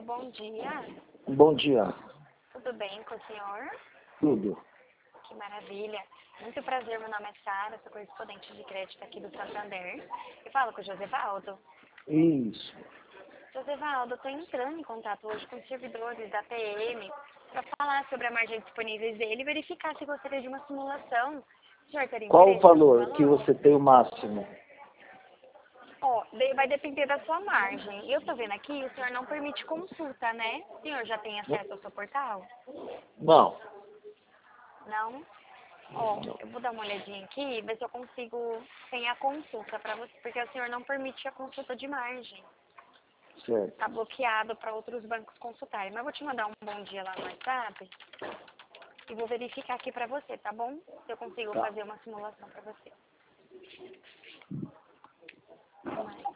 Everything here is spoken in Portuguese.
bom dia. Bom dia. Tudo bem com o senhor? Tudo. Que maravilha. Muito prazer, meu nome é Sara, sou correspondente de crédito aqui do Santander. Eu falo com o Josevaldo. Isso. Josevaldo, eu estou entrando em contato hoje com os servidores da PM para falar sobre a margem disponíveis dele e verificar se gostaria de uma simulação. O senhor teria Qual o interesse nesse valor que você tem o máximo? Vai depender da sua margem. Eu estou vendo aqui, o senhor não permite consulta, né? O senhor já tem acesso ao seu portal? Não. Não? Eu vou dar uma olhadinha aqui, ver se eu consigo sem a consulta para você, porque o senhor não permite a consulta de margem. Certo. Está bloqueado para outros bancos consultarem. Mas eu vou te mandar um bom dia lá no WhatsApp e vou verificar aqui para você, tá bom? Se eu consigo Tá. fazer uma simulação para você. Até mais.